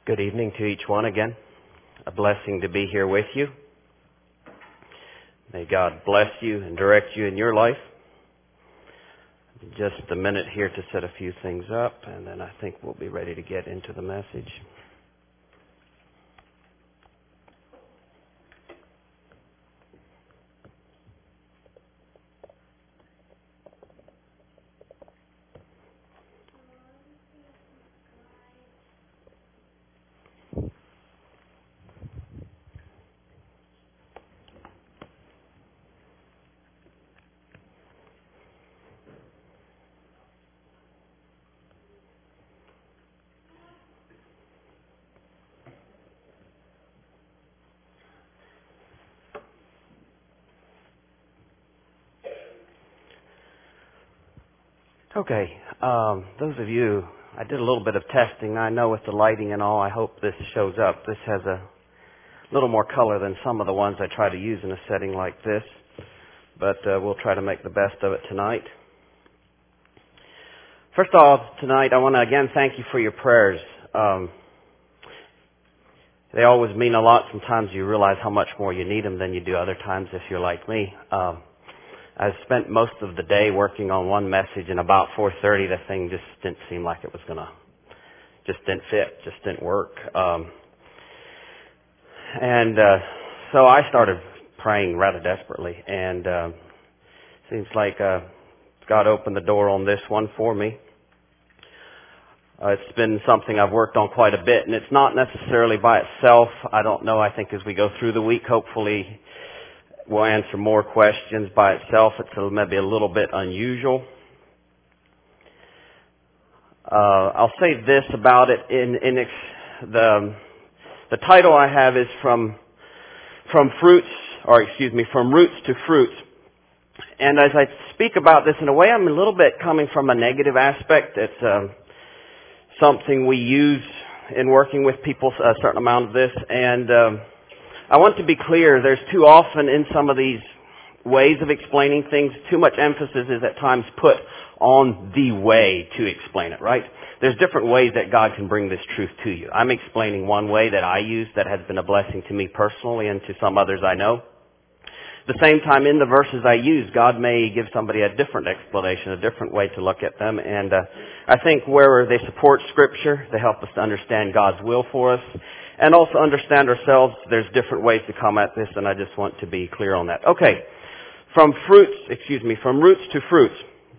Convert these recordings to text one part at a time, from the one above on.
Good evening to each one again. A blessing to be here with you. May God bless you and direct you in your life. Just a minute here to set a few things up, and then I think we'll be ready to get into the message. Okay, those of you, I did a little bit of testing. I know with the lighting and all, I hope this shows up. This has a little more color than some of the ones I try to use in a setting like this, but we'll try to make the best of it tonight. First off, tonight I want to again thank you for your prayers. They always mean a lot. Sometimes you realize how much more you need them than you do other times if you're like me. I spent most of the day working on one message, and about 4:30 the thing just didn't seem like it was just didn't fit, just didn't work. So I started praying rather desperately, and seems like God opened the door on this one for me. It's been something I've worked on quite a bit, and it's not necessarily by itself. I don't know. I think as we go through the week, hopefully we'll answer more questions by itself. It's maybe a little bit unusual. I'll say this about it. The title I have is from roots to fruits. And as I speak about this, in a way, I'm a little bit coming from a negative aspect. It's something we use in working with people, a certain amount of this, and I want to be clear, there's too often in some of these ways of explaining things, too much emphasis is at times put on the way to explain it, right? There's different ways that God can bring this truth to you. I'm explaining one way that I use that has been a blessing to me personally and to some others I know. At the same time, in the verses I use, God may give somebody a different explanation, a different way to look at them, and I think where they support Scripture, they help us to understand God's will for us, and also understand ourselves. There's different ways to come at this, and I just want to be clear on that. Okay, from roots to fruits.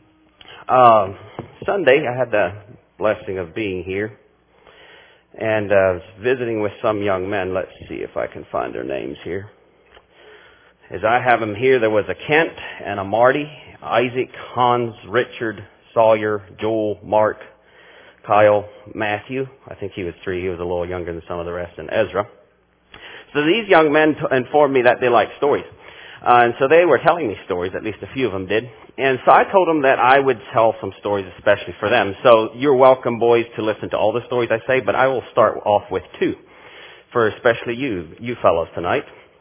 Sunday, I had the blessing of being here, and I was visiting with some young men. Let's see if I can find their names here. As I have them here, there was a Kent and a Marty, Isaac, Hans, Richard, Sawyer, Joel, Mark, Kyle, Matthew. I think he was 3. He was a little younger than some of the rest, and Ezra. So these young men informed me that they liked stories. And so they were telling me stories, at least a few of them did. And so I told them that I would tell some stories especially for them. So you're welcome, boys, to listen to all the stories I say, but I will start off with 2, for especially you fellows tonight.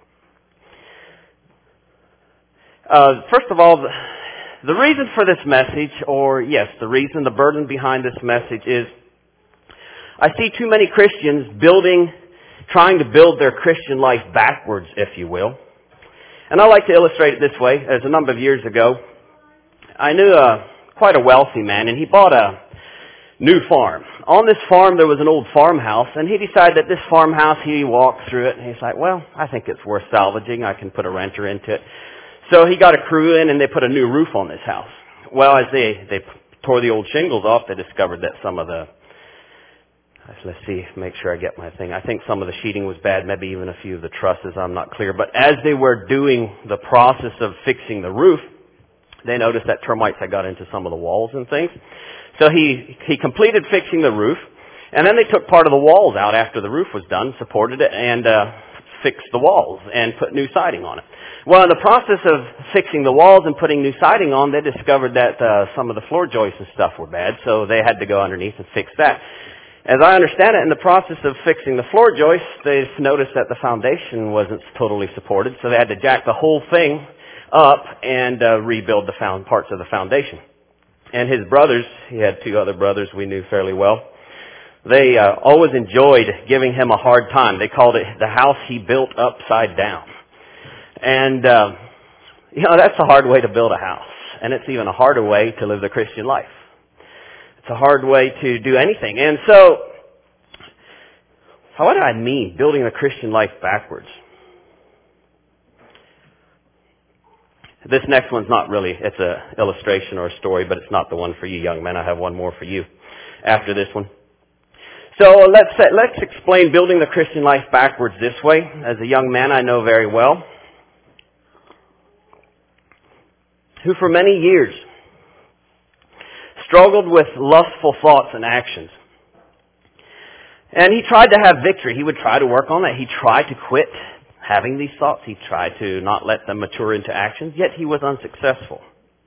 First of all, the reason for this message, the burden behind this message is I see too many Christians trying to build their Christian life backwards, if you will. And I like to illustrate it this way. As a number of years ago, I knew quite a wealthy man, and he bought a new farm. On this farm, there was an old farmhouse, and he decided that this farmhouse, he walked through it, and he's like, well, I think it's worth salvaging. I can put a renter into it. So he got a crew in, and they put a new roof on this house. Well, as they tore the old shingles off, they discovered that some of the, let's see, make sure I get my thing. I think some of the sheeting was bad, maybe even a few of the trusses, I'm not clear. But as they were doing the process of fixing the roof, they noticed that termites had got into some of the walls and things. So he completed fixing the roof, and then they took part of the walls out after the roof was done, supported it, and fixed the walls and put new siding on it. Well, in the process of fixing the walls and putting new siding on, they discovered that some of the floor joists and stuff were bad, so they had to go underneath and fix that. As I understand it, in the process of fixing the floor joists, they noticed that the foundation wasn't totally supported, so they had to jack the whole thing up and rebuild the parts of the foundation. And his brothers, he had 2 other brothers we knew fairly well, They always enjoyed giving him a hard time. They called it the house he built upside down. And, that's a hard way to build a house. And it's even a harder way to live the Christian life. It's a hard way to do anything. And so, what do I mean, building the Christian life backwards? This next one's not really, it's an illustration or a story, but it's not the one for you young men. I have one more for you after this one. So let's explain building the Christian life backwards this way. As a young man I know very well, who for many years struggled with lustful thoughts and actions. And he tried to have victory. He would try to work on that. He tried to quit having these thoughts. He tried to not let them mature into actions, yet he was unsuccessful.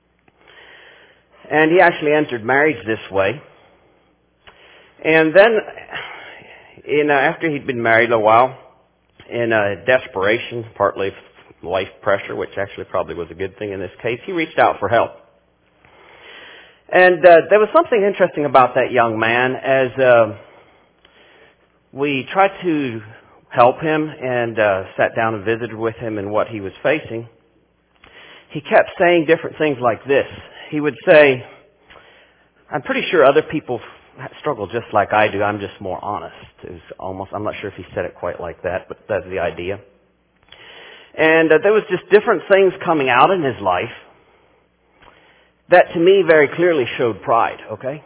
And he actually entered marriage this way. And then, after he'd been married a while, in desperation, partly life pressure, which actually probably was a good thing in this case, he reached out for help. And there was something interesting about that young man as we tried to help him and sat down and visited with him in what he was facing. He kept saying different things like this. He would say, I'm pretty sure other people struggle just like I do. I'm just more honest. It was almost, I'm not sure if he said it quite like that, but that's the idea. And there was just different things coming out in his life that to me very clearly showed pride, okay?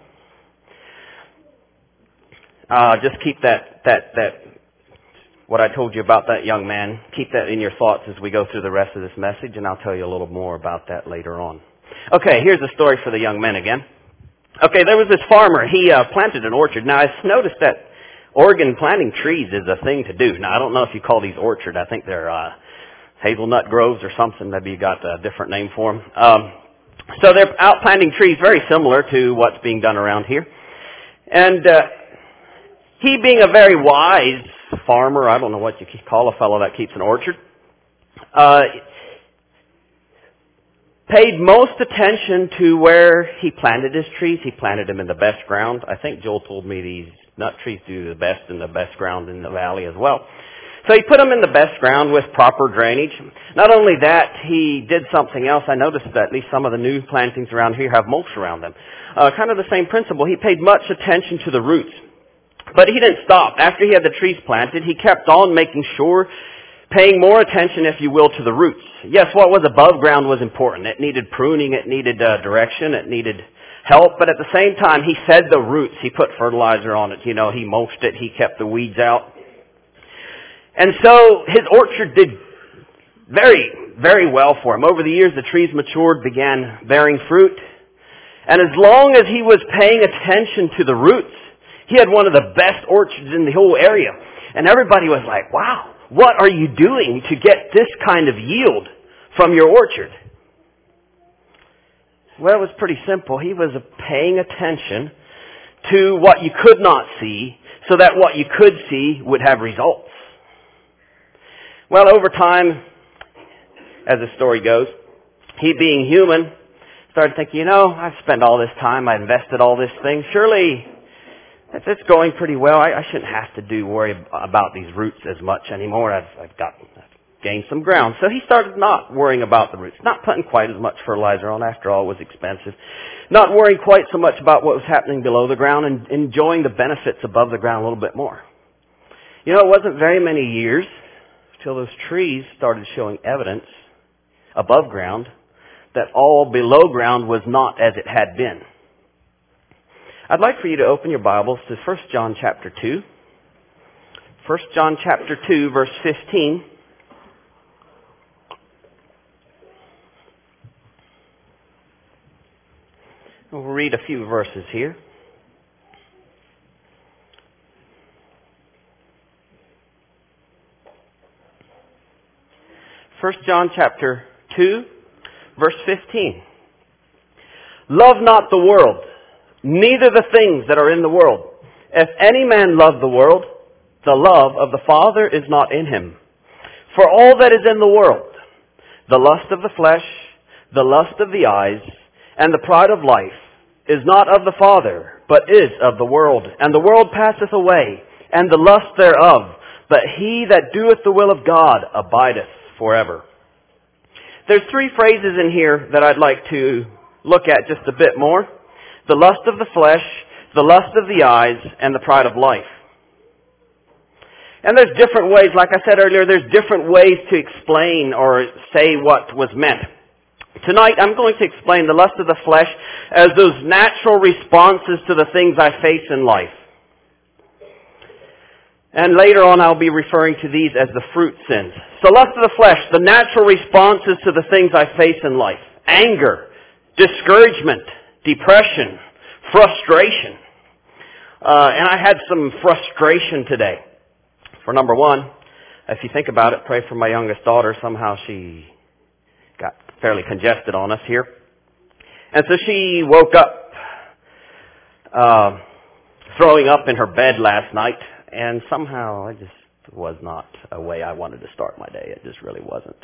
Just keep that what I told you about that young man, keep that in your thoughts as we go through the rest of this message, and I'll tell you a little more about that later on. Okay, here's a story for the young men again. Okay, there was this farmer. He planted an orchard. Now, I've noticed that Oregon planting trees is a thing to do. Now, I don't know if you call these orchard. I think they're hazelnut groves or something. Maybe you got a different name for them. So they're out planting trees very similar to what's being done around here. And he being a very wise farmer, I don't know what you call a fellow that keeps an orchard, paid most attention to where he planted his trees. He planted them in the best ground. I think Joel told me these nut trees do the best in the best ground in the valley as well. So he put them in the best ground with proper drainage. Not only that, he did something else. I noticed that at least some of the new plantings around here have mulch around them. Kind of the same principle. He paid much attention to the roots. But he didn't stop. After he had the trees planted, he kept on making sure, paying more attention, if you will, to the roots. Yes, what was above ground was important. It needed pruning, it needed direction, it needed help, but at the same time, he fed the roots. He put fertilizer on it, he mulched it, he kept the weeds out. And so his orchard did very, very well for him. Over the years, the trees matured, began bearing fruit. And as long as he was paying attention to the roots, he had one of the best orchards in the whole area. And everybody was like, wow, what are you doing to get this kind of yield from your orchard? Well, it was pretty simple. He was paying attention to what you could not see so that what you could see would have results. Well, over time, as the story goes, he being human started thinking, I've spent all this time, I've invested all this thing. Surely, if it's going pretty well, I shouldn't have to worry about these roots as much anymore. I've gained some ground. So he started not worrying about the roots, not putting quite as much fertilizer on. After all, it was expensive. Not worrying quite so much about what was happening below the ground and enjoying the benefits above the ground a little bit more. It wasn't very many years till those trees started showing evidence above ground that all below ground was not as it had been. I'd like for you to open your Bibles to 1 John chapter 2. 1 John chapter 2, verse 15. We'll read a few verses here. 1 John chapter 2, verse 15. Love not the world, neither the things that are in the world. If any man love the world, the love of the Father is not in him. For all that is in the world, the lust of the flesh, the lust of the eyes, and the pride of life, is not of the Father, but is of the world. And the world passeth away, and the lust thereof. But he that doeth the will of God abideth forever. There's three phrases in here that I'd like to look at just a bit more. The lust of the flesh, the lust of the eyes, and the pride of life. And there's different ways, like I said earlier, there's different ways to explain or say what was meant. Tonight I'm going to explain the lust of the flesh as those natural responses to the things I face in life. And later on I'll be referring to these as the fruit sins. So lust of the flesh, the natural responses to the things I face in life. Anger, discouragement, depression, frustration. And I had some frustration today. For number one, if you think about it, pray for my youngest daughter. Somehow she got fairly congested on us here. And so she woke up throwing up in her bed last night. And somehow it just was not a way I wanted to start my day. It just really wasn't.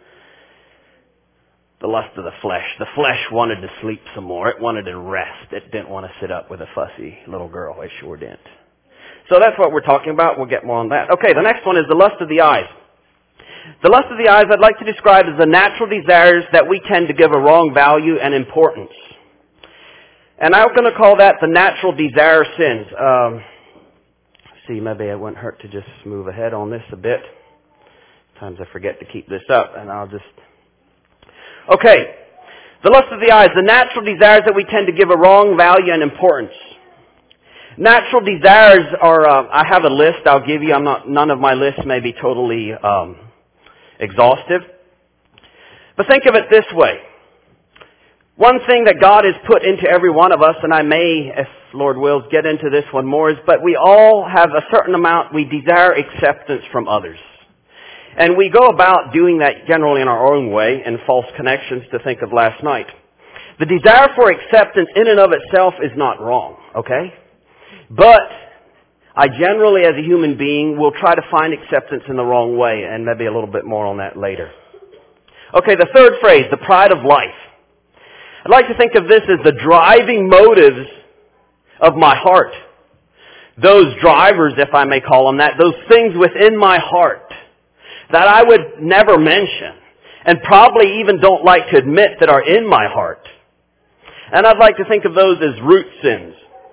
The lust of the flesh. The flesh wanted to sleep some more. It wanted to rest. It didn't want to sit up with a fussy little girl. It sure didn't. So that's what we're talking about. We'll get more on that. Okay, the next one is the lust of the eyes. The lust of the eyes I'd like to describe as the natural desires that we tend to give a wrong value and importance. And I'm going to call that the natural desire sins. See, maybe it wouldn't hurt to just move ahead on this a bit. Sometimes I forget to keep this up, and I'll just... Okay, the lust of the eyes, the natural desires that we tend to give a wrong value and importance. Natural desires are, I have a list I'll give you. None of my lists may be totally exhaustive. But think of it this way. One thing that God has put into every one of us, and I may, if Lord wills, get into this one more, is but we all have a certain amount, we desire acceptance from others. And we go about doing that generally in our own way, in false connections to think of last night. The desire for acceptance in and of itself is not wrong, okay? But I generally, as a human being, will try to find acceptance in the wrong way, and maybe a little bit more on that later. Okay, the third phrase, the pride of life. I'd like to think of this as the driving motives of my heart. Those drivers, if I may call them that, those things within my heart that I would never mention and probably even don't like to admit that are in my heart. And I'd like to think of those as root sins.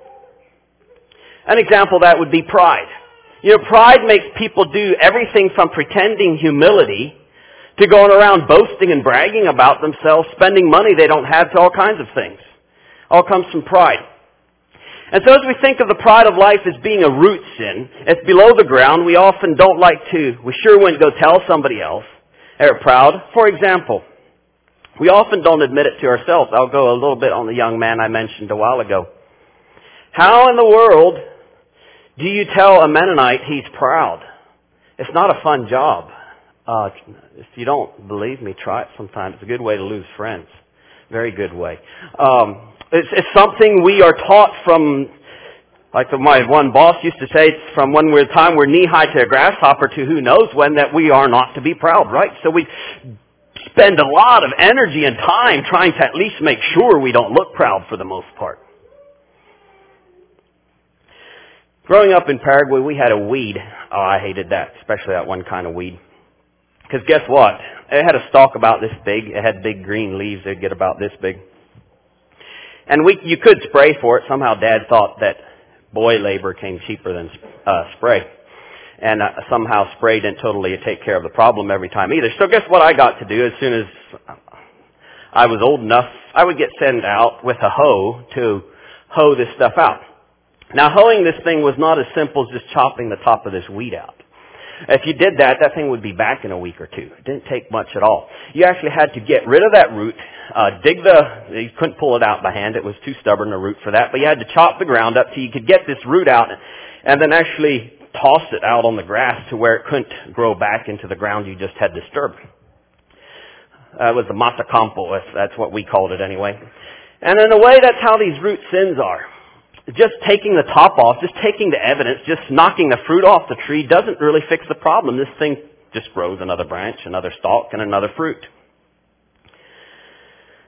An example of that would be pride. You know, pride makes people do everything from pretending humility to going around boasting and bragging about themselves, spending money they don't have, to all kinds of things. All comes from pride. And so as we think of the pride of life as being a root sin, it's below the ground. We often don't like to, we sure wouldn't go tell somebody else they're proud. For example, we often don't admit it to ourselves. I'll go a little bit on the young man I mentioned a while ago. How in the world do you tell a Mennonite he's proud? It's not a fun job. If you don't believe me, try it sometime. It's a good way to lose friends. Very good way. It's something we are taught from, like my one boss used to say, it's from when we're time we're knee-high to a grasshopper to who knows when, that we are not to be proud, right? So we spend a lot of energy and time trying to at least make sure we don't look proud for the most part. Growing up in Paraguay, we had a weed. Oh, I hated that, especially that one kind of weed. Because guess what? It had a stalk about this big. It had big green leaves. They'd get about this big. And you could spray for it. Somehow Dad thought that boy labor came cheaper than spray. And somehow spray didn't totally take care of the problem every time either. So guess what I got to do as soon as I was old enough? I would get sent out with a hoe to hoe this stuff out. Now, hoeing this thing was not as simple as just chopping the top of this weed out. If you did that, that thing would be back in a week or two. It didn't take much at all. You actually had to get rid of that root, you couldn't pull it out by hand. It was too stubborn a root for that. But you had to chop the ground up so you could get this root out and then actually toss it out on the grass to where it couldn't grow back into the ground you just had disturbed. It was the mata campo, if that's what we called it anyway. And in a way, that's how these root sins are. Just taking the top off, just taking the evidence, just knocking the fruit off the tree doesn't really fix the problem. This thing just grows another branch, another stalk, and another fruit.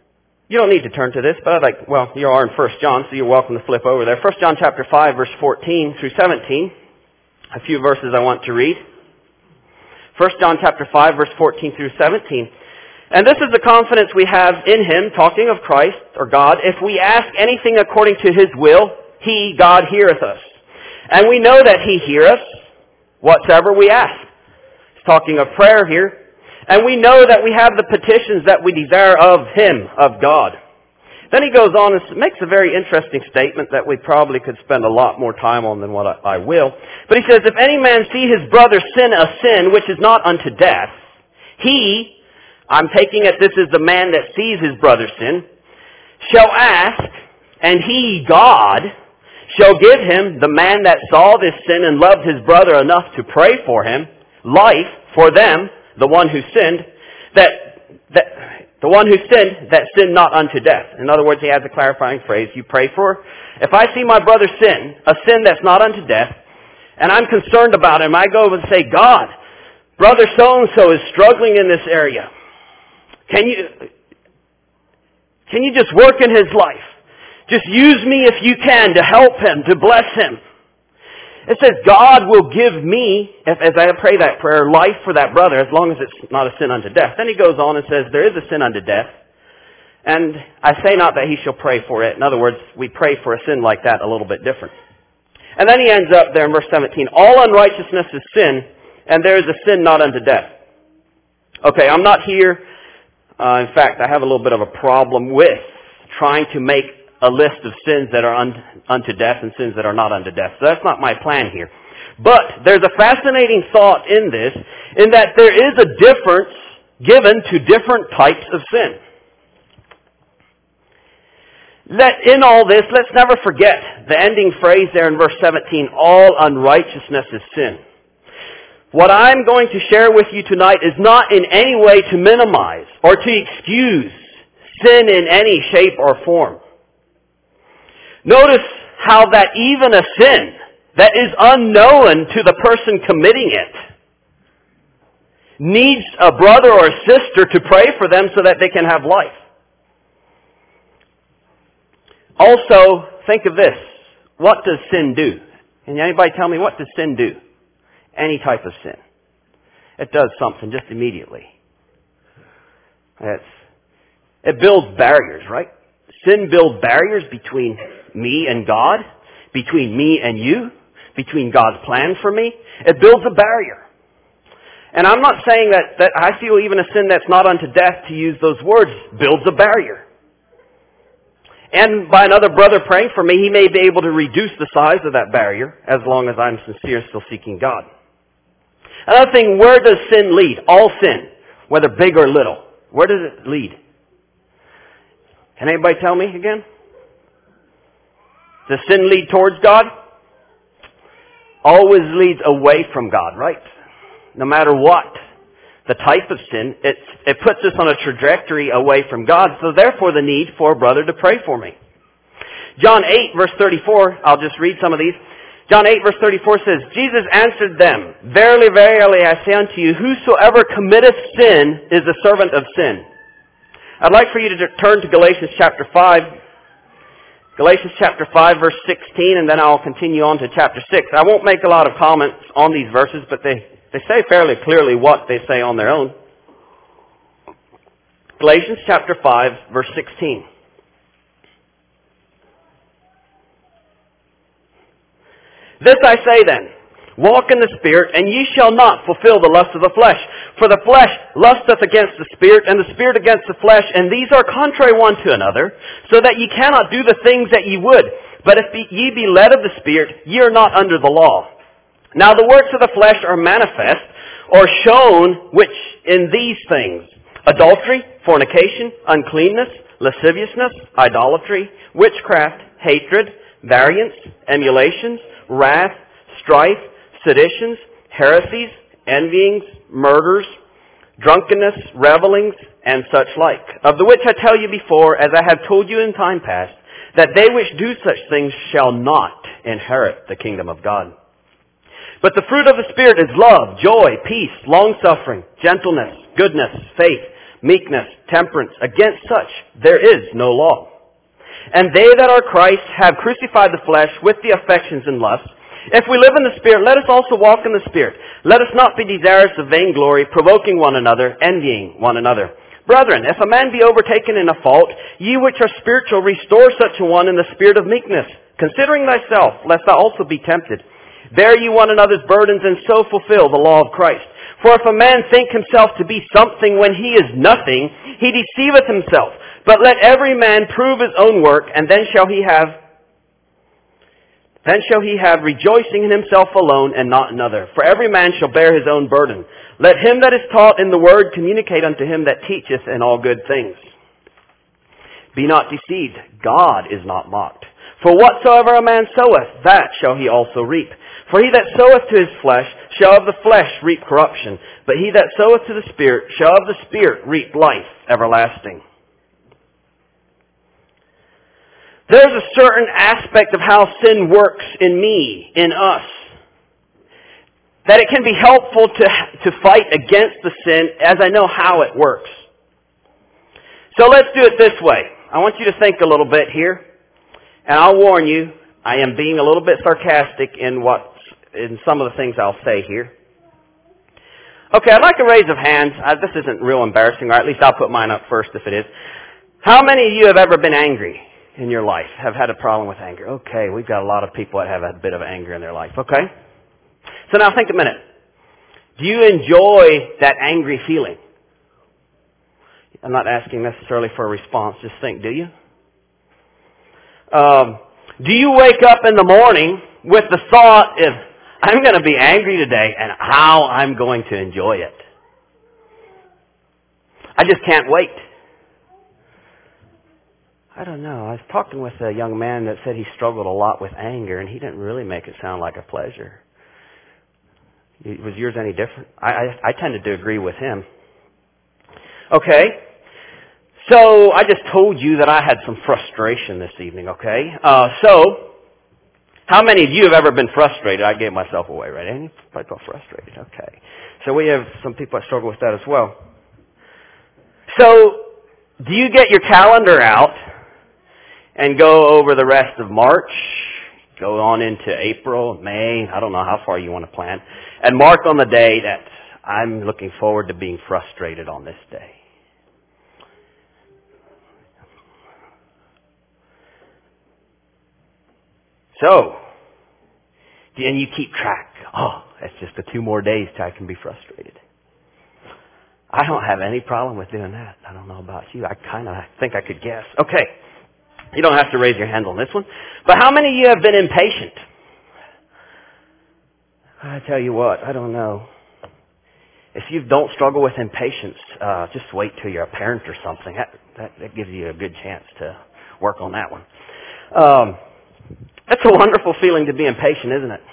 You don't need to turn to this, but you are in 1 John, so you're welcome to flip over there. 1 John chapter 5, verse 14 through 17. A few verses I want to read. 1 John chapter 5, verse 14 through 17. And this is the confidence we have in Him, talking of Christ, or God, if we ask anything according to His will, He, God, heareth us. And we know that He heareth us, whatsoever we ask. He's talking of prayer here. And we know that we have the petitions that we desire of Him, of God. Then he goes on and makes a very interesting statement that we probably could spend a lot more time on than what I will. But he says, if any man see his brother sin a sin which is not unto death, he, I'm taking it this is the man that sees his brother sin, shall ask, and He, God, shall give him, the man that saw this sin and loved his brother enough to pray for him, life for them, the one who sinned, the one who sinned that sinned not unto death. In other words, he adds a clarifying phrase. You pray for, if I see my brother sin, a sin that's not unto death, and I'm concerned about him, I go and say, God, brother so-and-so is struggling in this area. Can you just work in his life? Just use me if you can to help him, to bless him. It says God will give me, as I pray that prayer, life for that brother as long as it's not a sin unto death. Then he goes on and says there is a sin unto death. And I say not that he shall pray for it. In other words, we pray for a sin like that a little bit different. And then he ends up there in verse 17. All unrighteousness is sin, and there is a sin not unto death. Okay, I'm not here. In fact, I have a little bit of a problem with trying to make a list of sins that are unto death and sins that are not unto death. So that's not my plan here. But there's a fascinating thought in this, in that there is a difference given to different types of sin. In all this, let's never forget the ending phrase there in verse 17, all unrighteousness is sin. What I'm going to share with you tonight is not in any way to minimize or to excuse sin in any shape or form. Notice how that even a sin that is unknown to the person committing it needs a brother or a sister to pray for them so that they can have life. Also, think of this. What does sin do? Can anybody tell me, what does sin do? Any type of sin. It does something just immediately. It builds barriers, right? Sin builds barriers between me and God, between me and you, between God's plan for me. It builds a barrier. And I'm not saying that I feel even a sin that's not unto death, to use those words, builds a barrier. And by another brother praying for me, he may be able to reduce the size of that barrier as long as I'm sincere, still seeking God. Another thing, where does sin lead? All sin, whether big or little. Where does it lead? Can anybody tell me again? Does sin lead towards God? Always leads away from God, right? No matter what the type of sin, it puts us on a trajectory away from God. So therefore the need for a brother to pray for me. John 8 verse 34, I'll just read some of these. John 8 verse 34 says, Jesus answered them, Verily, verily, I say unto you, whosoever committeth sin is a servant of sin. I'd like for you to turn to Galatians chapter 5. Galatians chapter 5 verse 16, and then I'll continue on to chapter 6. I won't make a lot of comments on these verses, but they say fairly clearly what they say on their own. Galatians chapter 5 verse 16. This I say then, walk in the Spirit, and ye shall not fulfill the lust of the flesh. For the flesh lusteth against the Spirit, and the Spirit against the flesh, and these are contrary one to another, so that ye cannot do the things that ye would. But if ye be led of the Spirit, ye are not under the law. Now the works of the flesh are manifest, or shown, which in these things: adultery, fornication, uncleanness, lasciviousness, idolatry, witchcraft, hatred, variance, emulations, wrath, strife, seditions, heresies, envyings, murders, drunkenness, revellings, and such like. Of the which I tell you before, as I have told you in time past, that they which do such things shall not inherit the kingdom of God. But the fruit of the Spirit is love, joy, peace, long-suffering, gentleness, goodness, faith, meekness, temperance. Against such there is no law. And they that are Christ have crucified the flesh with the affections and lusts. If we live in the Spirit, let us also walk in the Spirit. Let us not be desirous of vainglory, provoking one another, envying one another. Brethren, if a man be overtaken in a fault, ye which are spiritual, restore such a one in the spirit of meekness, considering thyself, lest thou also be tempted. Bear ye one another's burdens, and so fulfill the law of Christ. For if a man think himself to be something when he is nothing, he deceiveth himself. But let every man prove his own work, and then shall he have rejoicing in himself alone and not another. For every man shall bear his own burden. Let him that is taught in the word communicate unto him that teacheth in all good things. Be not deceived. God is not mocked. For whatsoever a man soweth, that shall he also reap. For he that soweth to his flesh shall of the flesh reap corruption. But he that soweth to the Spirit shall of the Spirit reap life everlasting. There's a certain aspect of how sin works in me, in us, that it can be helpful to fight against the sin as I know how it works. So let's do it this way. I want you to think a little bit here, and I'll warn you, I am being a little bit sarcastic in some of the things I'll say here. Okay, I'd like a raise of hands. This isn't real embarrassing, or at least I'll put mine up first if it is. How many of you have ever been angry in your life, have had a problem with anger? Okay, we've got a lot of people that have a bit of anger in their life. Okay? So now think a minute. Do you enjoy that angry feeling? I'm not asking necessarily for a response. Just think, do you? Do you wake up in the morning with the thought, if I'm going to be angry today and how I'm going to enjoy it? I just can't wait. I don't know. I was talking with a young man that said he struggled a lot with anger, and he didn't really make it sound like a pleasure. Was yours any different? I tended to agree with him. Okay. So I just told you that I had some frustration this evening, okay? So how many of you have ever been frustrated? I gave myself away, right? Anybody felt frustrated? Okay. So we have some people that struggle with that as well. So do you get your calendar out and go over the rest of March, go on into April, May, I don't know how far you want to plan, and mark on the day that I'm looking forward to being frustrated on this day? So, and you keep track. Oh, that's just the 2 more days till I can be frustrated. I don't have any problem with doing that. I don't know about you. I kind of think I could guess. Okay. You don't have to raise your hand on this one. But how many of you have been impatient? I tell you what, I don't know. If you don't struggle with impatience, just wait till you're a parent or something. That gives you a good chance to work on that one. That's a wonderful feeling to be impatient, isn't it?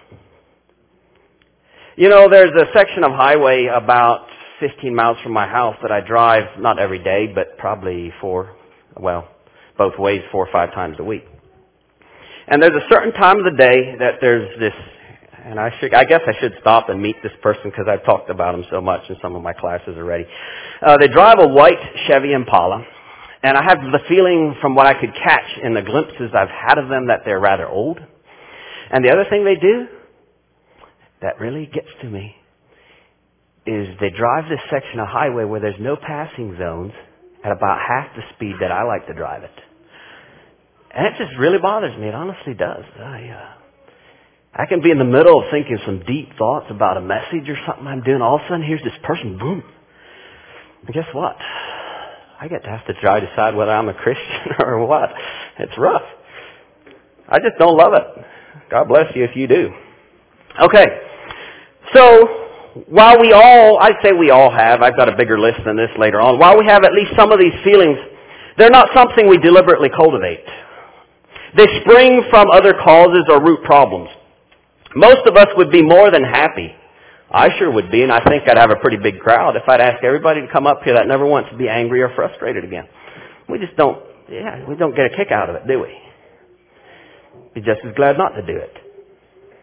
You know, there's a section of highway about 15 miles from my house that I drive, not every day, but probably both ways 4 or 5 times a week. And there's a certain time of the day that there's this, and I guess I should stop and meet this person because I've talked about him so much in some of my classes already. They drive a white Chevy Impala, and I have the feeling from what I could catch in the glimpses I've had of them that they're rather old. And the other thing they do that really gets to me is they drive this section of highway where there's no passing zones at about half the speed that I like to drive it. And it just really bothers me. It honestly does. I can be in the middle of thinking some deep thoughts about a message or something I'm doing. All of a sudden, here's this person, boom. And guess what? I get to have to try to decide whether I'm a Christian or what. It's rough. I just don't love it. God bless you if you do. Okay. So, while I'd say we all have, I've got a bigger list than this later on, while we have at least some of these feelings, they're not something we deliberately cultivate. They spring from other causes or root problems. Most of us would be more than happy. I sure would be, and I think I'd have a pretty big crowd if I'd ask everybody to come up here that never wants to be angry or frustrated again. We just don't get a kick out of it, do we? Be just as glad not to do it.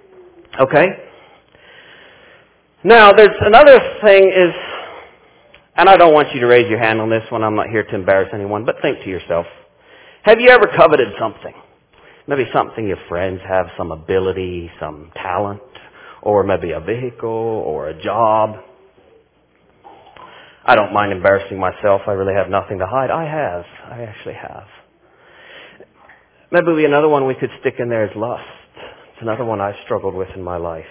Okay? Now, there's another thing is, And I don't want you to raise your hand on this one. I'm not here to embarrass anyone, but think to yourself. Have you ever coveted something? Maybe something your friends have, some ability, some talent, or maybe a vehicle or a job. I don't mind embarrassing myself. I really have nothing to hide. I actually have. Maybe another one we could stick in there is lust. It's another one I've struggled with in my life.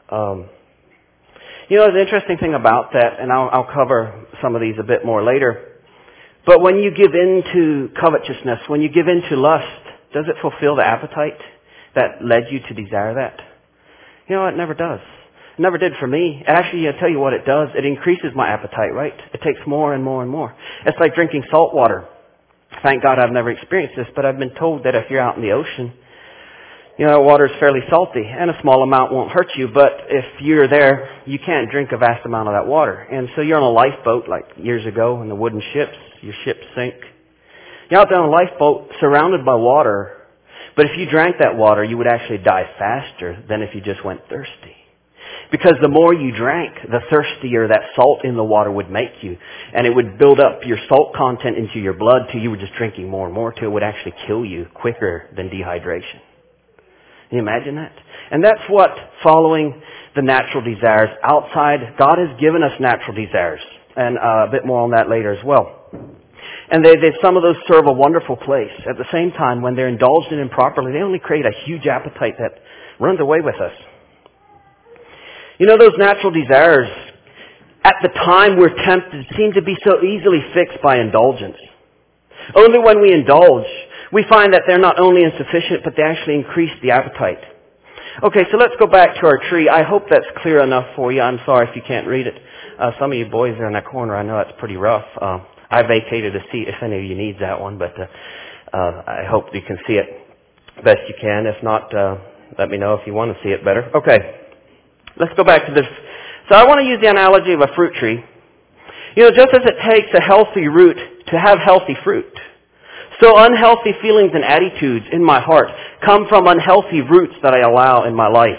The interesting thing about that, and I'll cover some of these a bit more later, but when you give in to covetousness, when you give in to lust, does it fulfill the appetite that led you to desire that? It never does. It never did for me. And actually, I'll tell you what it does. It increases my appetite, right? It takes more and more and more. It's like drinking salt water. Thank God I've never experienced this, but I've been told that if you're out in the ocean, water is fairly salty, and a small amount won't hurt you, but if you're there, you can't drink a vast amount of that water. And so you're on a lifeboat like years ago in the wooden ships. Your ships sink. You're out there on a lifeboat surrounded by water, but if you drank that water, you would actually die faster than if you just went thirsty. Because the more you drank, the thirstier that salt in the water would make you. And it would build up your salt content into your blood till you were just drinking more and more till it would actually kill you quicker than dehydration. Can you imagine that? And that's what following the natural desires outside. God has given us natural desires. And a bit more on that later as well. And some of those serve a wonderful place. At the same time, when they're indulged in improperly, they only create a huge appetite that runs away with us. Those natural desires, at the time we're tempted, seem to be so easily fixed by indulgence. Only when we indulge, we find that they're not only insufficient, but they actually increase the appetite. Okay, so let's go back to our tree. I hope that's clear enough for you. I'm sorry if you can't read it. Some of you boys are in that corner. I know that's pretty rough. I vacated a seat if any of you needs that one, but I hope you can see it best you can. If not, let me know if you want to see it better. Okay. Let's go back to this. So I want to use the analogy of a fruit tree. Just as it takes a healthy root to have healthy fruit, so unhealthy feelings and attitudes in my heart come from unhealthy roots that I allow in my life.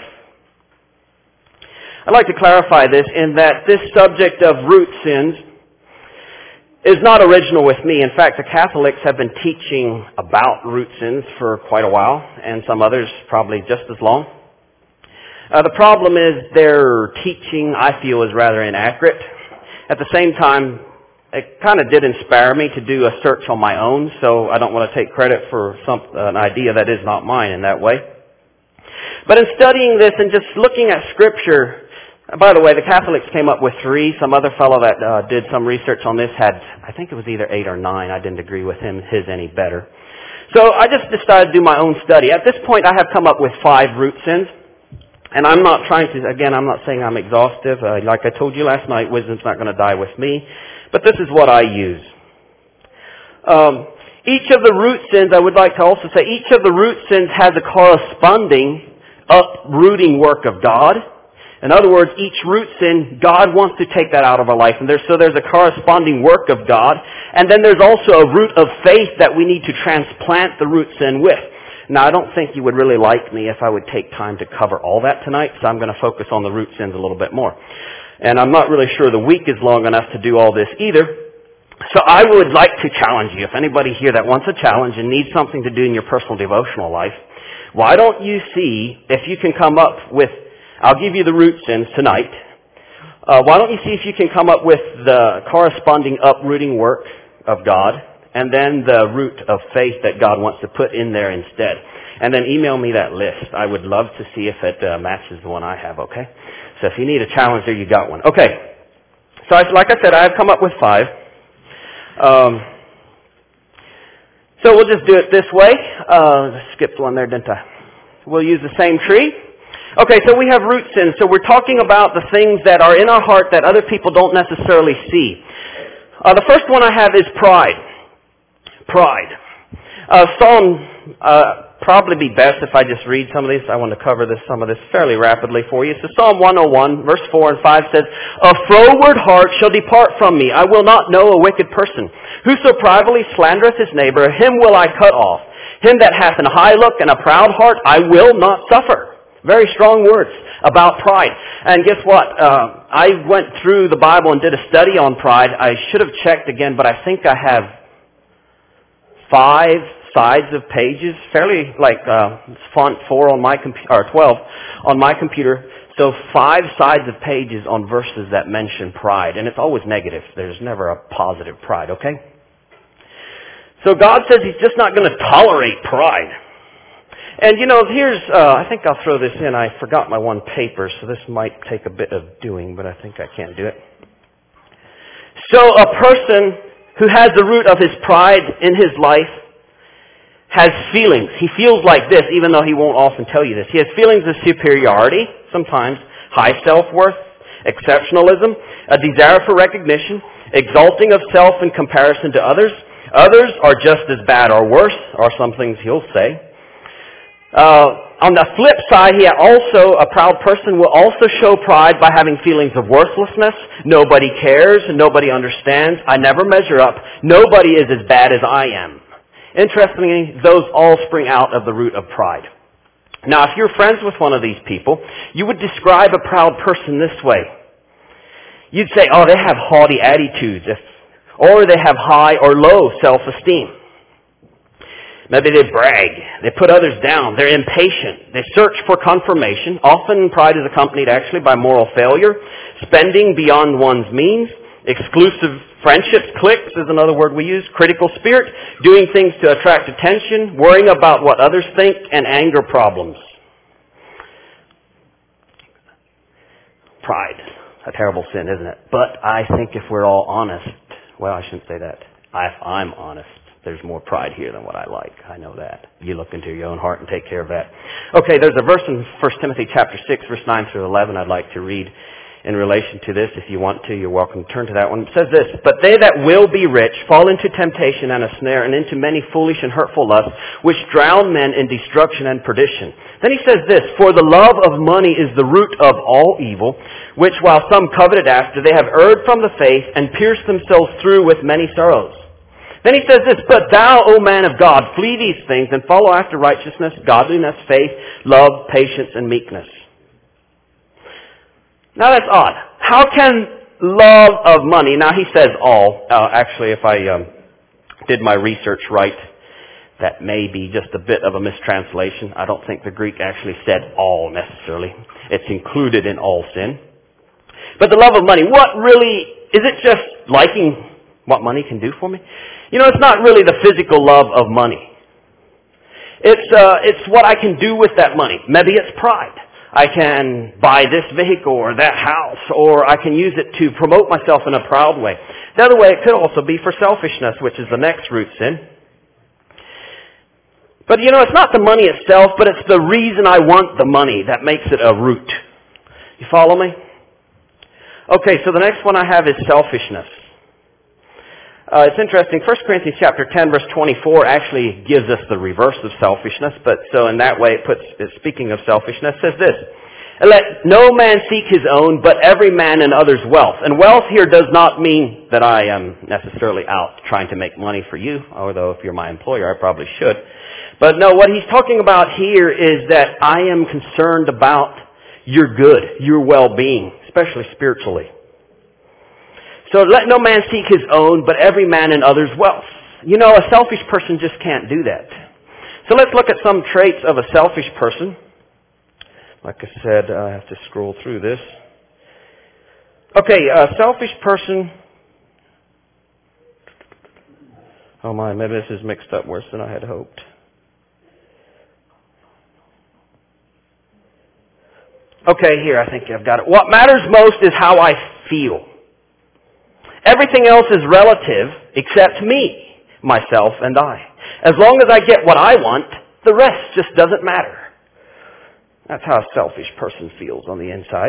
I'd like to clarify this in that this subject of root sins is not original with me. In fact, the Catholics have been teaching about root sins for quite a while, and some others probably just as long. The problem is their teaching, I feel, is rather inaccurate. At the same time, it kind of did inspire me to do a search on my own, so I don't want to take credit for an idea that is not mine in that way. But in studying this and just looking at Scripture, by the way, the Catholics came up with 3. Some other fellow that did some research on this had, I think it was either 8 or 9. I didn't agree with his any better. So I just decided to do my own study. At this point, I have come up with 5 root sins. And I'm not trying to, again, I'm not saying I'm exhaustive. Like I told you last night, wisdom's not going to die with me. But this is what I use. Each of the root sins, I would like to also say, each of the root sins has a corresponding uprooting work of God. In other words, each root sin, God wants to take that out of our life. And so there's a corresponding work of God. And then there's also a root of faith that we need to transplant the root sin with. Now, I don't think you would really like me if I would take time to cover all that tonight, so I'm going to focus on the root sins a little bit more. And I'm not really sure the week is long enough to do all this either. So I would like to challenge you. If anybody here that wants a challenge and needs something to do in your personal devotional life, why don't you see if you can come up with, I'll give you the root sins tonight. Why don't you see if you can come up with the corresponding uprooting work of God, and then the root of faith that God wants to put in there instead. And then email me that list. I would love to see if it matches the one I have, okay? So if you need a challenge there, you got one. Okay. So like I said, I have come up with 5. So we'll just do it this way. Skipped one there, didn't I? We'll use the same tree. Okay, so we have root sins. So we're talking about the things that are in our heart that other people don't necessarily see. The first one I have is pride. Pride. Probably be best if I just read some of these. I want to cover some of this fairly rapidly for you. So Psalm 101, verse 4 and 5 says, "A froward heart shall depart from me. I will not know a wicked person. Whoso privately slandereth his neighbor, him will I cut off. Him that hath an high look and a proud heart, I will not suffer. Very strong words about pride. And guess what? I went through the Bible and did a study on pride. I should have checked again, but I think I have 5 sides of pages, fairly like font 4 on my computer, or 12 on my computer. So 5 sides of pages on verses that mention pride. And it's always negative. There's never a positive pride, okay? So God says He's just not going to tolerate pride. And here's, I think I'll throw this in. I forgot my one paper, so this might take a bit of doing, but I think I can do it. So a person who has the root of his pride in his life has feelings. He feels like this, even though he won't often tell you this. He has feelings of superiority, sometimes, high self-worth, exceptionalism, a desire for recognition, exalting of self in comparison to others. Others are just as bad or worse, are some things he'll say. On the flip side, a proud person will also show pride by having feelings of worthlessness. Nobody cares, nobody understands. I never measure up. Nobody is as bad as I am. Interestingly, those all spring out of the root of pride. Now, if you're friends with one of these people, you would describe a proud person this way. You'd say, oh, they have haughty attitudes, or they have high or low self-esteem. Maybe they brag. They put others down. They're impatient. They search for confirmation. Often pride is accompanied actually by moral failure, spending beyond one's means, exclusive friendships, cliques is another word we use, critical spirit, doing things to attract attention, worrying about what others think, and anger problems. Pride. A terrible sin, isn't it? But I think if we're all honest, well, I shouldn't say that. If I'm honest, there's more pride here than what I like. I know that. You look into your own heart and take care of that. Okay, there's a verse in 1 Timothy chapter 6, verse 9 through 11 I'd like to read in relation to this. If you want to, you're welcome to turn to that one. It says this, "But they that will be rich fall into temptation and a snare, and into many foolish and hurtful lusts, which drown men in destruction and perdition." Then he says this, "For the love of money is the root of all evil, which while some coveted after, they have erred from the faith and pierced themselves through with many sorrows." Then he says this, "But thou, O man of God, flee these things and follow after righteousness, godliness, faith, love, patience, and meekness." Now that's odd. How can love of money, now he says all. Actually, if I did my research right, that may be just a bit of a mistranslation. I don't think the Greek actually said all necessarily. It's included in all sin. But the love of money, what really, is it just liking what money can do for me? It's not really the physical love of money. It's what I can do with that money. Maybe it's pride. I can buy this vehicle or that house, or I can use it to promote myself in a proud way. The other way, it could also be for selfishness, which is the next root sin. But it's not the money itself, but it's the reason I want the money that makes it a root. You follow me? Okay, so the next one I have is selfishness. It's interesting. 1 Corinthians chapter 10, verse 24 actually gives us the reverse of selfishness. But so in that way, speaking of selfishness, says this: "Let no man seek his own, but every man in others' wealth." And wealth here does not mean that I am necessarily out trying to make money for you, although if you're my employer, I probably should. But no, what he's talking about here is that I am concerned about your good, your well-being, especially spiritually. So let no man seek his own, but every man in others' wealth. A selfish person just can't do that. So let's look at some traits of a selfish person. Like I said, I have to scroll through this. Okay, a selfish person. Oh my, maybe this is mixed up worse than I had hoped. Okay, here, I think I've got it. What matters most is how I feel. Everything else is relative except me, myself, and I. As long as I get what I want, the rest just doesn't matter. That's how a selfish person feels on the inside.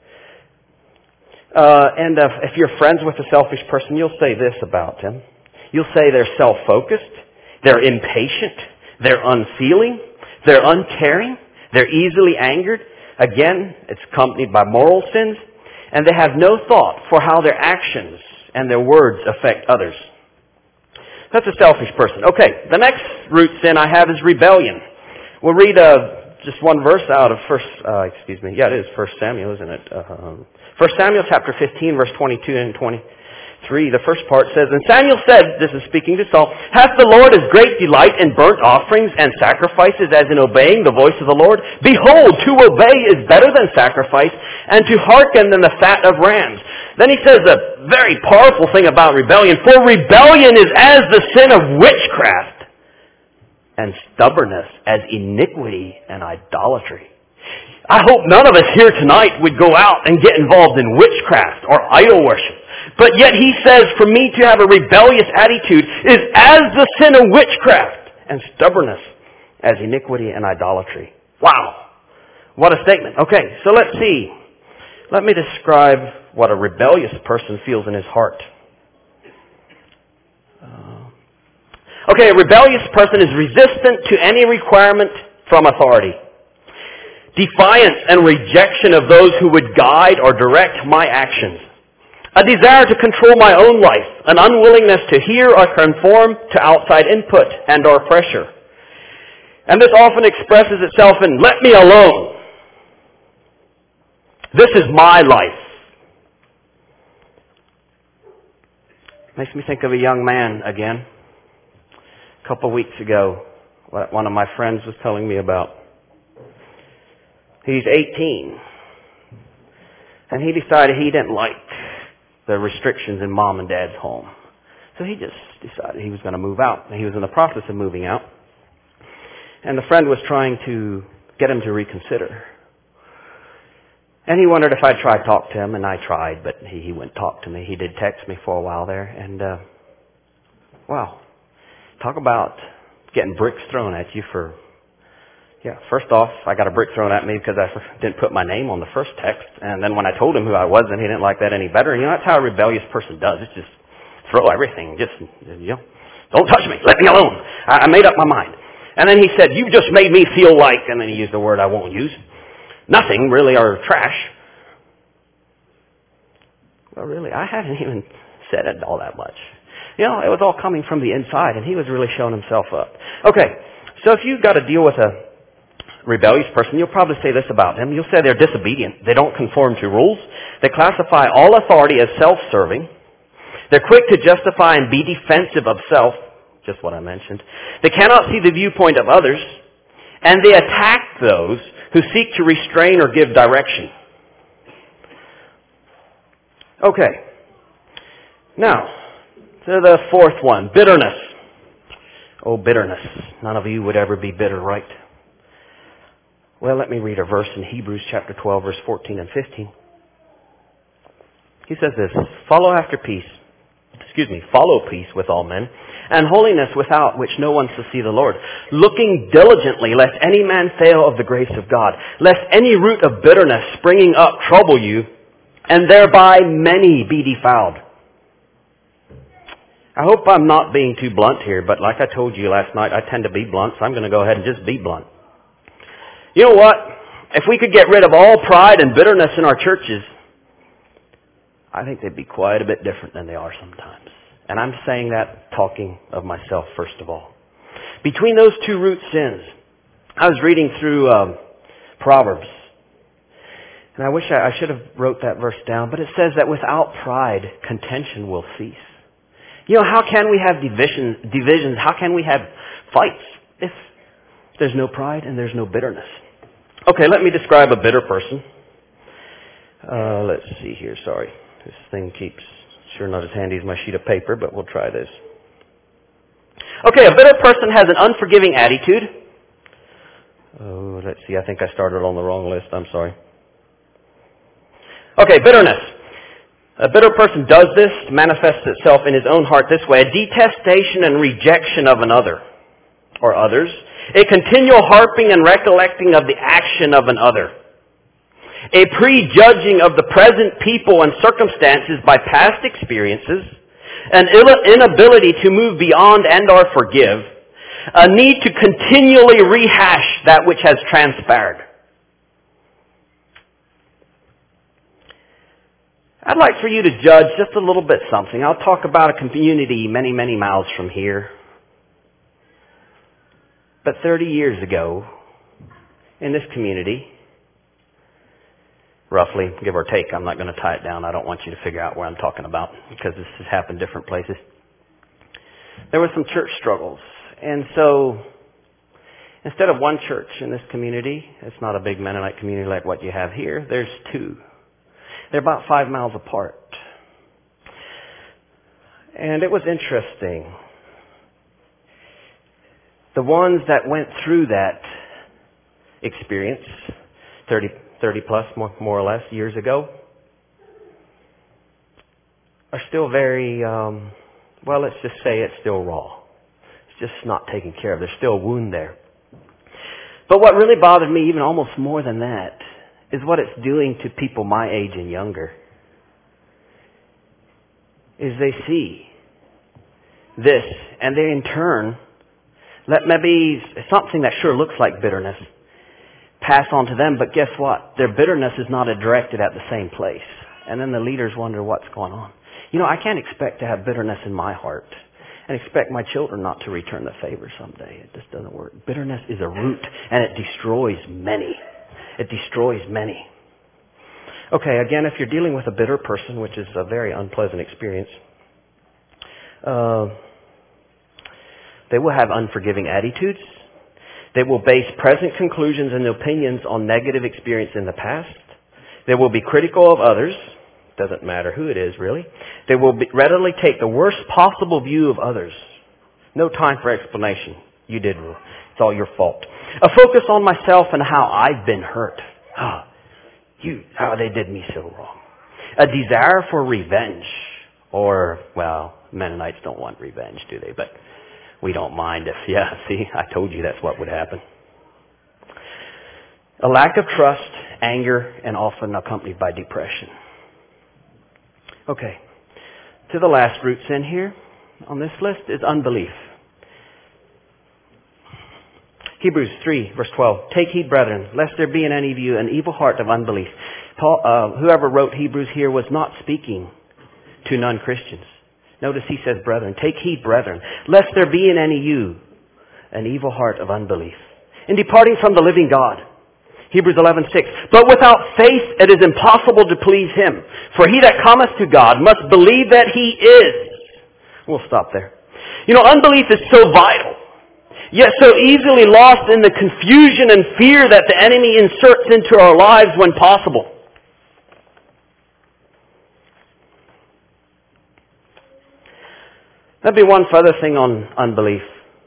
And if you're friends with a selfish person, you'll say this about them. You'll say they're self-focused, they're impatient, they're unfeeling, they're uncaring, they're easily angered. Again, it's accompanied by moral sins, and they have no thought for how their actions and their words affect others. That's a selfish person. Okay, the next root sin I have is rebellion. We'll read just one verse out of it is 1 Samuel, isn't it? 1 Samuel chapter 15, verse 22 and 23. The first part says, "And Samuel said," this is speaking to Saul, "Hath the Lord as great delight in burnt offerings and sacrifices as in obeying the voice of the Lord? Behold, to obey is better than sacrifice, and to hearken than the fat of rams." Then he says a very powerful thing about rebellion. "For rebellion is as the sin of witchcraft, and stubbornness as iniquity and idolatry." I hope none of us here tonight would go out and get involved in witchcraft or idol worship. But yet he says, for me to have a rebellious attitude is as the sin of witchcraft, and stubbornness as iniquity and idolatry. Wow. What a statement. Okay, so let's see. Let me describe what a rebellious person feels in his heart. Okay, a rebellious person is resistant to any requirement from authority. Defiance and rejection of those who would guide or direct my actions. A desire to control my own life. An unwillingness to hear or conform to outside input and or pressure. And this often expresses itself in, "Let me alone. This is my life." Makes me think of a young man again. A couple of weeks ago, what one of my friends was telling me about. He's 18. And he decided he didn't like the restrictions in mom and dad's home. So he just decided he was going to move out. And he was in the process of moving out. And the friend was trying to get him to reconsider. And he wondered if I'd try to talk to him, and I tried, but he wouldn't talk to me. He did text me for a while there, and wow. Talk about getting bricks thrown at you for... Yeah, first off, I got a brick thrown at me because I didn't put my name on the first text. And then when I told him who I was, then he didn't like that any better. And you know, that's how a rebellious person does. It's just throw everything. Just, don't touch me. Let me alone. I made up my mind. And then he said, "You just made me feel like," and then he used a word I won't use, "nothing really, or trash." Well, really, I hadn't even said it all that much. You know, it was all coming from the inside, and he was really showing himself up. Okay, so if you've got to deal with a rebellious person, you'll probably say this about them. You'll say they're disobedient. They don't conform to rules. They classify all authority as self-serving. They're quick to justify and be defensive of self, just what I mentioned. They cannot see the viewpoint of others, and they attack those who seek to restrain or give direction. Okay. Now, to the fourth one, bitterness. Oh, bitterness. None of you would ever be bitter, right? Well, let me read a verse in Hebrews chapter 12, verse 14 and 15. He says this, follow peace with all men, and holiness without which no one shall see the Lord, looking diligently lest any man fail of the grace of God, lest any root of bitterness springing up trouble you, and thereby many be defiled. I hope I'm not being too blunt here, but like I told you last night, I tend to be blunt, so I'm going to go ahead and just be blunt. You know what? If we could get rid of all pride and bitterness in our churches, I think they'd be quite a bit different than they are sometimes. And I'm saying that talking of myself first of all. Between those two root sins, I was reading through Proverbs. And I wish I should have wrote that verse down, but it says that without pride, contention will cease. You know, how can we have divisions? How can we have fights if there's no pride and there's no bitterness? Okay, let me describe a bitter person. Let's see here, sorry. This thing keeps sure not as handy as my sheet of paper, but we'll try this. Okay, a bitter person has an unforgiving attitude. Oh, let's see, I think I started on the wrong list. I'm sorry. Okay, bitterness. A bitter person does this, manifests itself in his own heart this way, a detestation and rejection of another or others, a continual harping and recollecting of the action of another, a prejudging of the present people and circumstances by past experiences, an inability to move beyond and or forgive, a need to continually rehash that which has transpired. I'd like for you to judge just a little bit something. I'll talk about a community many, many miles from here. But 30 years ago, in this community, roughly, give or take, I'm not going to tie it down. I don't want you to figure out where I'm talking about because this has happened different places. There were some church struggles. And so, instead of one church in this community, it's not a big Mennonite community like what you have here, there's two. They're about 5 miles apart. And it was interesting. The ones that went through that experience, 30 plus, more or less, years ago, are still very, well, let's just say it's still raw. It's just not taken care of. There's still a wound there. But what really bothered me, even almost more than that, is what it's doing to people my age and younger. Is they see this, and they in turn let maybe something that sure looks like bitterness pass on to them, but guess what? Their bitterness is not directed at the same place. And then the leaders wonder what's going on. You know, I can't expect to have bitterness in my heart and expect my children not to return the favor someday. It just doesn't work. Bitterness is a root, and it destroys many. It destroys many. Okay, again, if you're dealing with a bitter person, which is a very unpleasant experience, they will have unforgiving attitudes. They will base present conclusions and opinions on negative experience in the past. They will be critical of others. Doesn't matter who it is, really. They will readily take the worst possible view of others. No time for explanation. You did wrong. It's all your fault. A focus on myself and how I've been hurt. How they did me so wrong. A desire for revenge. Or, well, Mennonites don't want revenge, do they? But we don't mind if, see, I told you that's what would happen. A lack of trust, anger, and often accompanied by depression. Okay, to the last root sin here on this list is unbelief. Hebrews 3, verse 12. Take heed, brethren, lest there be in any of you an evil heart of unbelief. Paul, whoever wrote Hebrews here was not speaking to non-Christians. Notice he says, brethren. Take heed, brethren, lest there be in any of you an evil heart of unbelief, in departing from the living God. Hebrews 11:6. But without faith it is impossible to please Him. For he that cometh to God must believe that He is. We'll stop there. You know, unbelief is so vital, yet so easily lost in the confusion and fear that the enemy inserts into our lives when possible. That'd be one further thing on unbelief.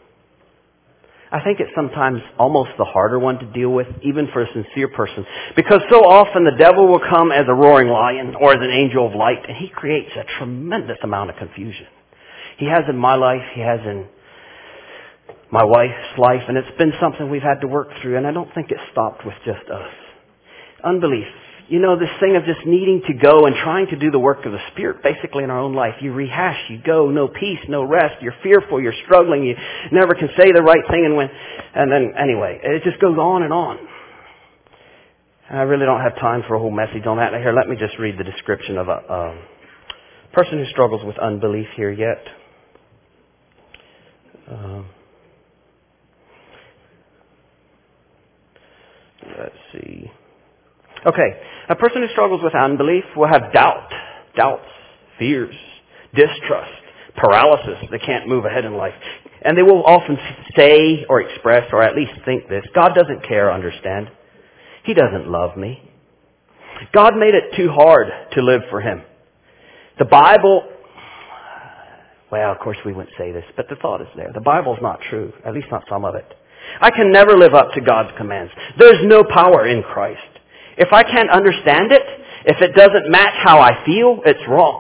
I think it's sometimes almost the harder one to deal with, even for a sincere person. Because so often the devil will come as a roaring lion or as an angel of light, and he creates a tremendous amount of confusion. He has in my life, he has in my wife's life, and it's been something we've had to work through, and I don't think it stopped with just us. Unbelief. You know, this thing of just needing to go and trying to do the work of the Spirit basically in our own life. You rehash, you go, no peace, no rest, you're fearful, you're struggling, you never can say the right thing, and then anyway, it just goes on and on. And I really don't have time for a whole message on that. Here, let me just read the description of a person who struggles with unbelief here yet. Let's see. Okay, a person who struggles with unbelief will have doubts, fears, distrust, paralysis. They can't move ahead in life. And they will often say or express or at least think this: God doesn't care, understand. He doesn't love me. God made it too hard to live for Him. The Bible, well, of course we wouldn't say this, but the thought is there. The Bible's not true, at least not some of it. I can never live up to God's commands. There's no power in Christ. If I can't understand it, if it doesn't match how I feel, it's wrong.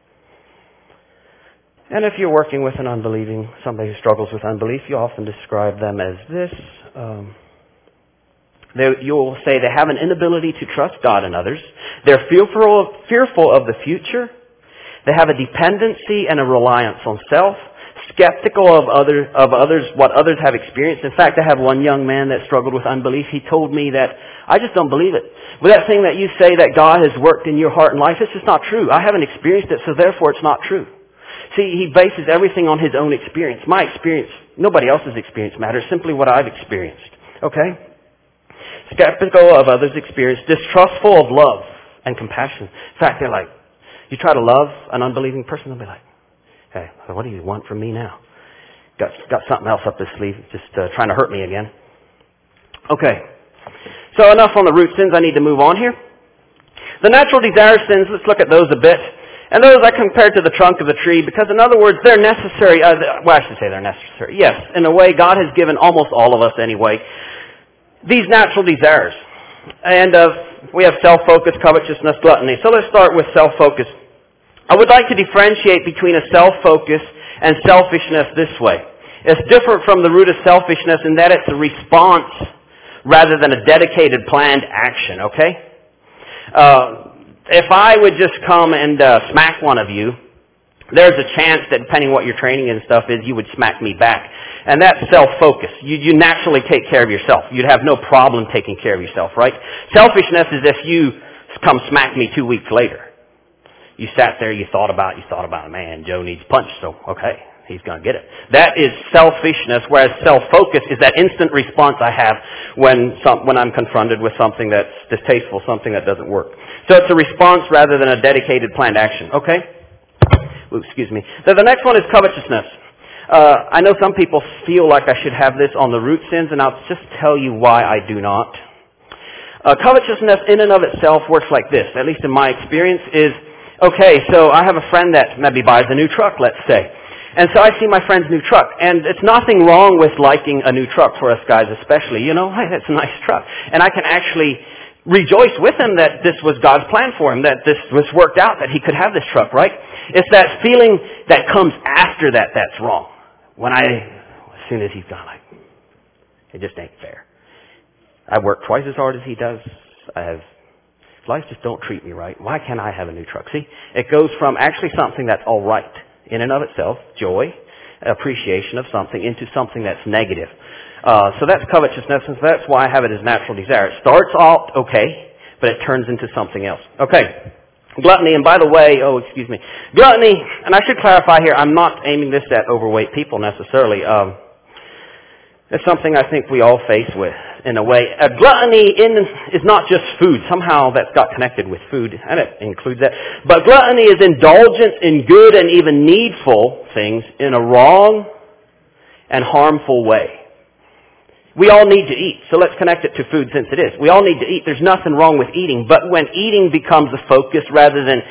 And if you're working with somebody who struggles with unbelief, you often describe them as this. You'll say they have an inability to trust God and others. They're fearful of the future. They have a dependency and a reliance on self. Skeptical of others, what others have experienced. In fact, I have one young man that struggled with unbelief. He told me that, I just don't believe it. Well, that thing that you say that God has worked in your heart and life, it's just not true. I haven't experienced it, so therefore it's not true. See, he bases everything on his own experience. My experience, nobody else's experience matters, simply what I've experienced. Okay? skeptical of others' experience, distrustful of love and compassion. In fact, they're like, you try to love an unbelieving person, they'll be like, hey, what do you want from me now? Got something else up his sleeve, just trying to hurt me again. Okay, so enough on the root sins. I need to move on here. The natural desire sins, let's look at those a bit. And those I compared to the trunk of the tree because, in other words, they're necessary. Well, I should say they're necessary. Yes, in a way, God has given almost all of us anyway these natural desires. And we have self-focus, covetousness, gluttony. So let's start with self-focus. I would like to differentiate between a self-focus and selfishness this way. It's different from the root of selfishness in that it's a response rather than a dedicated, planned action, okay? If I would just come and smack one of you, there's a chance that depending what your training and stuff is, you would smack me back. And that's self-focus. You naturally take care of yourself. You'd have no problem taking care of yourself, right? Selfishness is if you come smack me 2 weeks later. You sat there, you thought about it, man, Joe needs punched, so okay, he's going to get it. That is selfishness, whereas self-focus is that instant response I have when I'm confronted with something that's distasteful, something that doesn't work. So it's a response rather than a dedicated, planned action. Okay? Ooh, excuse me. So the next one is covetousness. I know some people feel like I should have this on the root sins, and I'll just tell you why I do not. Covetousness in and of itself works like this, at least in my experience, is, okay, so I have a friend that maybe buys a new truck, let's say. And so I see my friend's new truck. And it's nothing wrong with liking a new truck for us guys especially. You know, hey, that's a nice truck. And I can actually rejoice with him that this was God's plan for him, that this was worked out, that he could have this truck, right? It's that feeling that comes after that that's wrong. As soon as he's gone, like, it just ain't fair. I work twice as hard as he does. Life just don't treat me right. Why can't I have a new truck? See, it goes from actually something that's all right in and of itself, joy, appreciation of something, into something that's negative. So that's covetousness, and so that's why I have it as natural desire. It starts out okay, but it turns into something else. Okay, gluttony, and by the way, gluttony, and I should clarify here, I'm not aiming this at overweight people necessarily. It's something I think we all face with, in a way. Gluttony is not just food. Somehow that's got connected with food, and it includes that. But gluttony is indulgence in good and even needful things in a wrong and harmful way. We all need to eat, so let's connect it to food since it is. We all need to eat. There's nothing wrong with eating, but when eating becomes the focus rather than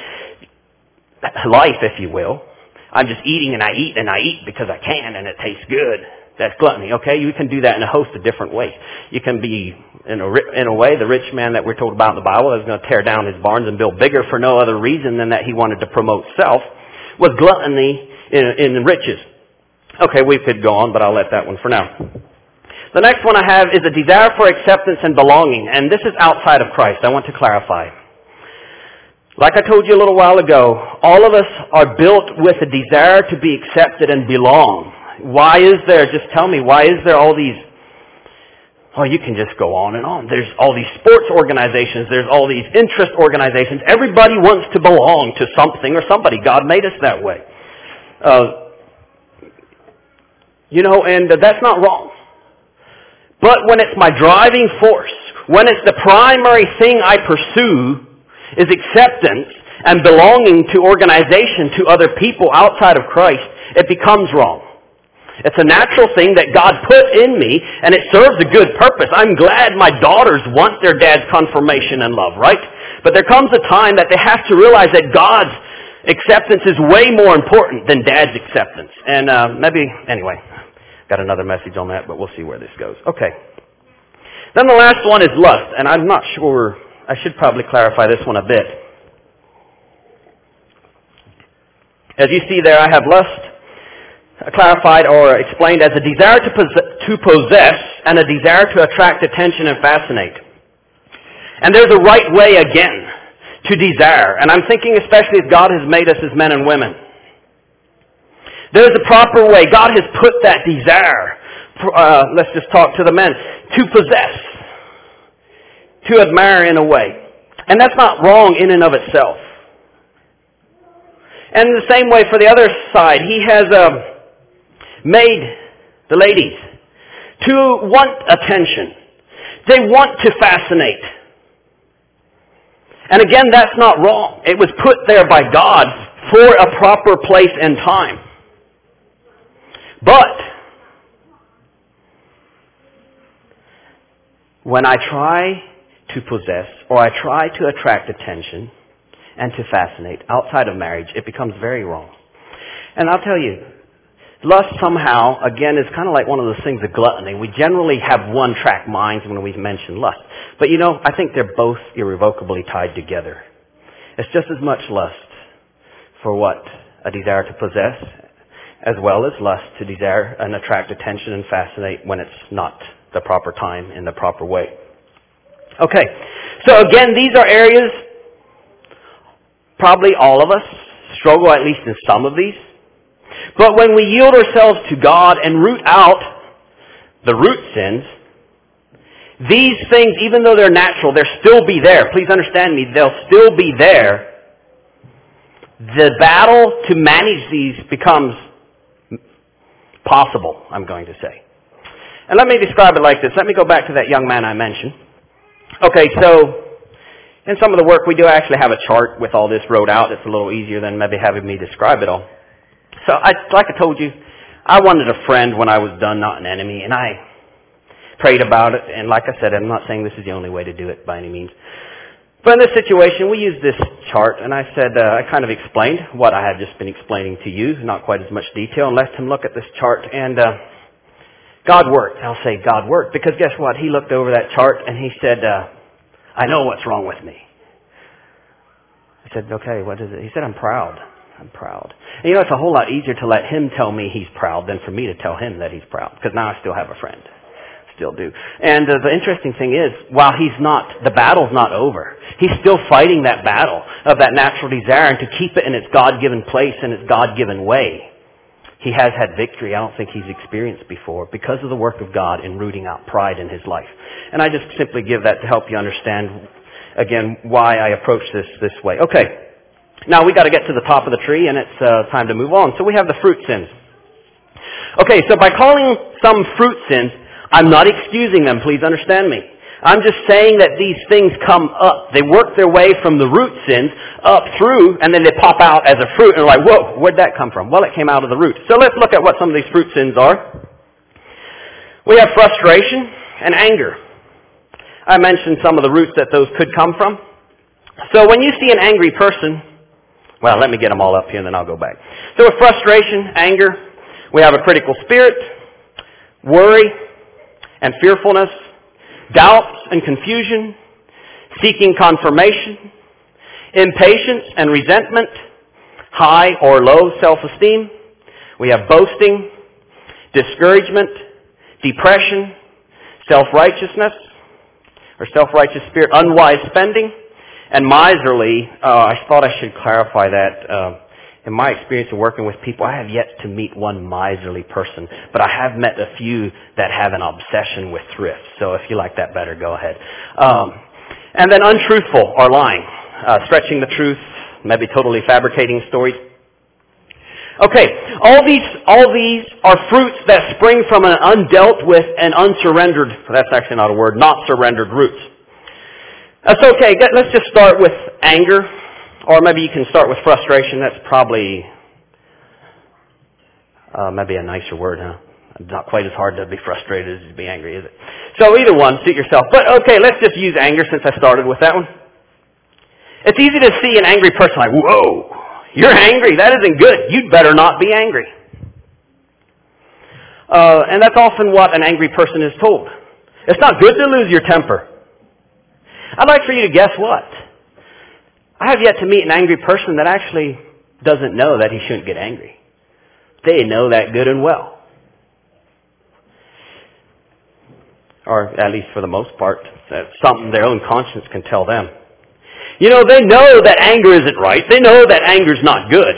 life, if you will, I'm just eating and I eat because I can and it tastes good. That's gluttony, okay? You can do that in a host of different ways. You can be, in a way, the rich man that we're told about in the Bible is going to tear down his barns and build bigger for no other reason than that he wanted to promote self, was gluttony in riches. Okay, we could go on, but I'll let that one for now. The next one I have is a desire for acceptance and belonging, and this is outside of Christ. I want to clarify. Like I told you a little while ago, all of us are built with a desire to be accepted and belong. Why is there, just tell me, why is there all these, you can just go on and on. There's all these sports organizations, there's all these interest organizations. Everybody wants to belong to something or somebody. God made us that way. And that's not wrong. But when it's my driving force, when it's the primary thing I pursue is acceptance and belonging to organization, to other people outside of Christ, it becomes wrong. It's a natural thing that God put in me, and it serves a good purpose. I'm glad my daughters want their dad's confirmation and love, right? But there comes a time that they have to realize that God's acceptance is way more important than dad's acceptance. And anyway, got another message on that, but we'll see where this goes. Okay. Then the last one is lust, and I'm not sure, I should probably clarify this one a bit. As you see there, I have lust clarified or explained as a desire to possess and a desire to attract attention and fascinate. And there's a right way again to desire. And I'm thinking especially as God has made us as men and women. There's a proper way. God has put that desire, let's just talk to the men, to possess, to admire in a way. And that's not wrong in and of itself. And in the same way for the other side, He has made the ladies to want attention, They want to fascinate. And again, that's not wrong. It was put there by God for a proper place and time. But when I try to possess or I try to attract attention and to fascinate outside of marriage, it becomes very wrong. And I'll tell you, lust somehow, again, is kind of like one of those things of gluttony. We generally have one-track minds when we mention lust. But I think they're both irrevocably tied together. It's just as much lust for what? A desire to possess, as well as lust to desire and attract attention and fascinate when it's not the proper time in the proper way. Okay, so again, these are areas probably all of us struggle at least in some of these. But when we yield ourselves to God and root out the root sins, these things, even though they're natural, they'll still be there. Please understand me, they'll still be there. The battle to manage these becomes possible, I'm going to say. And let me describe it like this. Let me go back to that young man I mentioned. Okay, so in some of the work we do, I actually have a chart with all this wrote out. It's a little easier than maybe having me describe it all. So like I told you, I wanted a friend when I was done, not an enemy, and I prayed about it. And like I said, I'm not saying this is the only way to do it by any means. But in this situation, we used this chart, and I said, I kind of explained what I had just been explaining to you, not quite as much detail, and let him look at this chart, and God worked. I'll say God worked, because guess what? He looked over that chart, and he said, I know what's wrong with me. I said, okay, what is it? He said, I'm proud. I'm proud. And it's a whole lot easier to let him tell me he's proud than for me to tell him that he's proud, because now I still have a friend. Still do. And the interesting thing is, while the battle's not over, he's still fighting that battle of that natural desire and to keep it in its God-given place and its God-given way. He has had victory I don't think he's experienced before because of the work of God in rooting out pride in his life. And I just simply give that to help you understand, again, why I approach this way. Okay, now we got to get to the top of the tree, and it's time to move on. So we have the fruit sins. Okay, so by calling some fruit sins, I'm not excusing them, please understand me. I'm just saying that these things come up. They work their way from the root sins up through, and then they pop out as a fruit, and we're like, whoa, where'd that come from? Well, it came out of the root. So let's look at what some of these fruit sins are. We have frustration and anger. I mentioned some of the roots that those could come from. So when you see an angry person, well, let me get them all up here, and then I'll go back. So with frustration, anger, we have a critical spirit, worry, and fearfulness, doubts and confusion, seeking confirmation, impatience and resentment, high or low self-esteem. We have boasting, discouragement, depression, self-righteousness, or self-righteous spirit, unwise spending, and miserly. I thought I should clarify that. In my experience of working with people, I have yet to meet one miserly person, but I have met a few that have an obsession with thrift. So if you like that better, go ahead. And then untruthful or lying, stretching the truth, maybe totally fabricating stories. Okay, all these are fruits that spring from an undealt with and unsurrendered, that's actually not a word, not surrendered roots. That's okay. Let's just start with anger. Or maybe you can start with frustration. That's probably maybe a nicer word, huh? Not quite as hard to be frustrated as to be angry, is it? So either one, suit yourself. But okay, let's just use anger since I started with that one. It's easy to see an angry person like, whoa, you're angry. That isn't good. You'd better not be angry. And that's often what an angry person is told. It's not good to lose your temper. I'd like for you to guess what? I have yet to meet an angry person that actually doesn't know that he shouldn't get angry. They know that good and well. Or at least for the most part, that's something their own conscience can tell them. They know that anger isn't right. They know that anger's not good.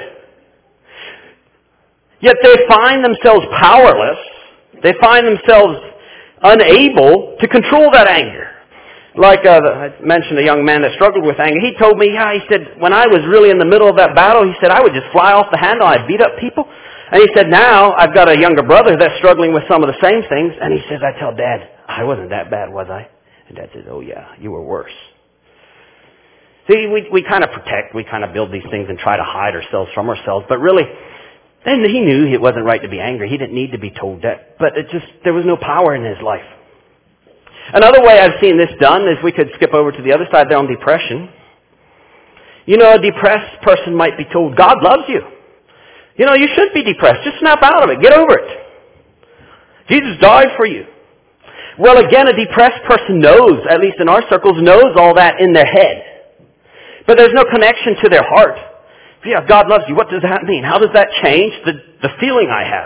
Yet they find themselves powerless. They find themselves unable to control that anger. Like I mentioned a young man that struggled with anger. He told me, he said, when I was really in the middle of that battle, he said, I would just fly off the handle. I'd beat up people. And he said, now I've got a younger brother that's struggling with some of the same things. And he says, I tell Dad, I wasn't that bad, was I? And Dad says, oh yeah, you were worse. See, we kind of protect, we kind of build these things and try to hide ourselves from ourselves, but really, then he knew it wasn't right to be angry. He didn't need to be told that, but there was no power in his life. Another way I've seen this done is we could skip over to the other side there on depression. You know, a depressed person might be told, God loves you. You know, you shouldn't be depressed. Just snap out of it. Get over it. Jesus died for you. Well, again, a depressed person knows, at least in our circles, knows all that in their head. But there's no connection to their heart. Yeah, God loves you. What does that mean? How does that change the feeling I have?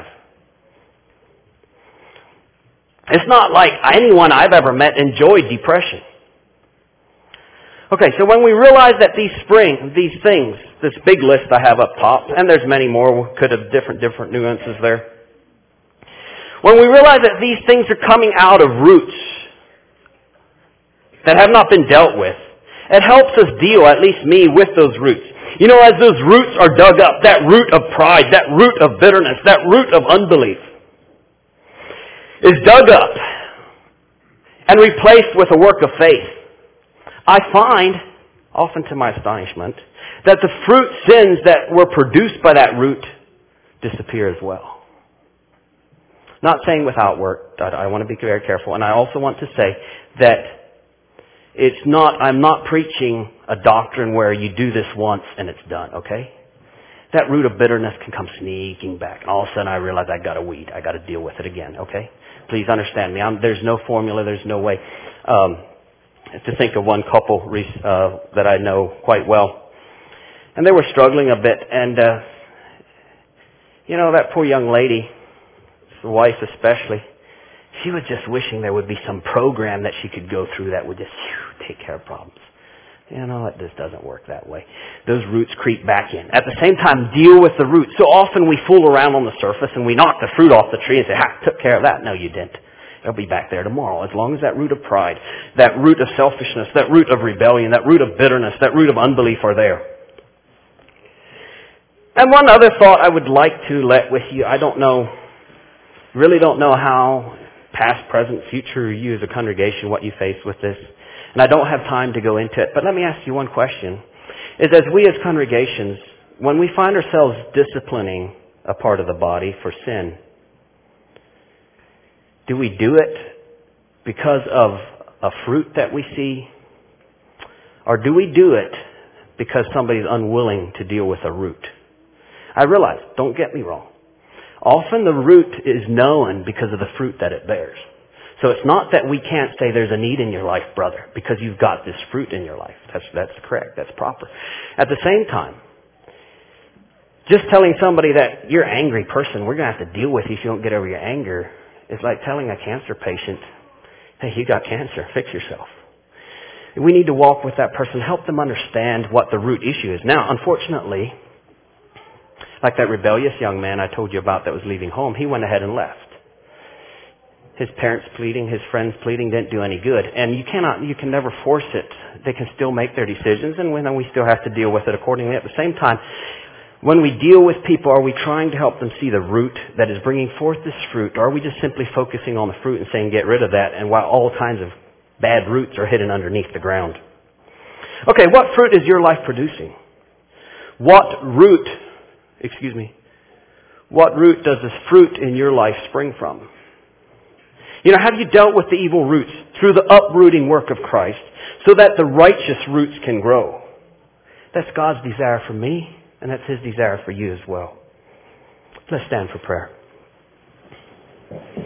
It's not like anyone I've ever met enjoyed depression. Okay, so when we realize that these things, this big list I have up top, and there's many more, we could have different nuances there. When we realize that these things are coming out of roots that have not been dealt with, it helps us deal, at least me, with those roots. You know, as those roots are dug up, that root of pride, that root of bitterness, that root of unbelief is dug up and replaced with a work of faith. I find, often to my astonishment, that the fruit sins that were produced by that root disappear as well. Not saying without work. I want to be very careful. And I also want to say that I'm not preaching a doctrine where you do this once and it's done, okay? That root of bitterness can come sneaking back. And all of a sudden I realize I got a weed. I got to deal with it again, okay? Please understand me. There's no formula. There's no way. To think of one couple that I know quite well. And they were struggling a bit. And, that poor young lady, the wife especially, she was just wishing there would be some program that she could go through that would just take care of problems. It just doesn't work that way. Those roots creep back in. At the same time, deal with the roots. So often we fool around on the surface and we knock the fruit off the tree and say, took care of that. No, you didn't. It'll be back there tomorrow. As long as that root of pride, that root of selfishness, that root of rebellion, that root of bitterness, that root of unbelief are there. And one other thought I would like to let with you. I really don't know how past, present, future, you as a congregation, what you face with this. And I don't have time to go into it. But let me ask you one question. Is as we as congregations, when we find ourselves disciplining a part of the body for sin, do we do it because of a fruit that we see? Or do we do it because somebody's unwilling to deal with a root? I realize, don't get me wrong. Often the root is known because of the fruit that it bears. So it's not that we can't say there's a need in your life, brother, because you've got this fruit in your life. That's correct. That's proper. At the same time, just telling somebody that you're an angry person, we're going to have to deal with you if you don't get over your anger, is like telling a cancer patient, hey, you got cancer, fix yourself. We need to walk with that person, help them understand what the root issue is. Now, unfortunately, like that rebellious young man I told you about that was leaving home, he went ahead and left. His parents pleading, his friends pleading didn't do any good. And you can never force it. They can still make their decisions, and then we still have to deal with it accordingly. At the same time, when we deal with people, are we trying to help them see the root that is bringing forth this fruit? Or are we just simply focusing on the fruit and saying get rid of that, and while all kinds of bad roots are hidden underneath the ground? Okay, what fruit is your life producing? What root does this fruit in your life spring from? Have you dealt with the evil roots through the uprooting work of Christ so that the righteous roots can grow? That's God's desire for me, and that's His desire for you as well. Let's stand for prayer.